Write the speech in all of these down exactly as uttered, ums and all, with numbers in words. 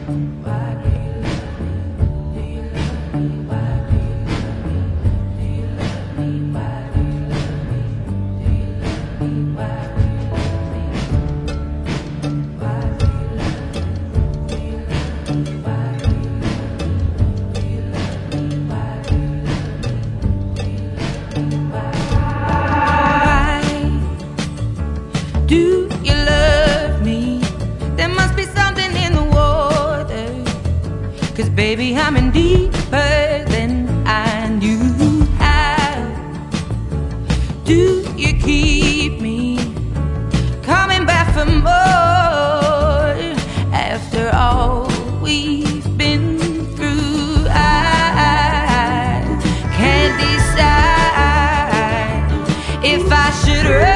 Do you love me? There must be something in the water, 'cause baby, I'm in deeper than I knew how. Do you keep me coming back for more after all we've been through? I can't decide if I should run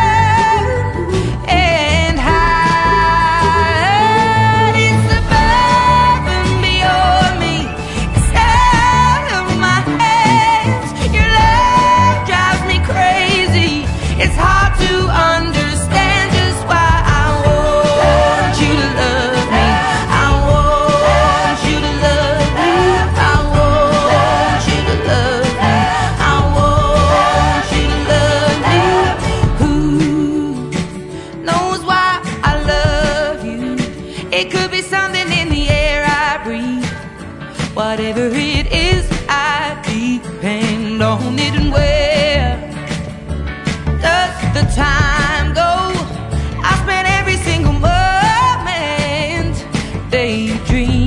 It could be something in the air I breathe. Whatever it is, I depend on it. And where does the time go? I spend every single moment daydreaming.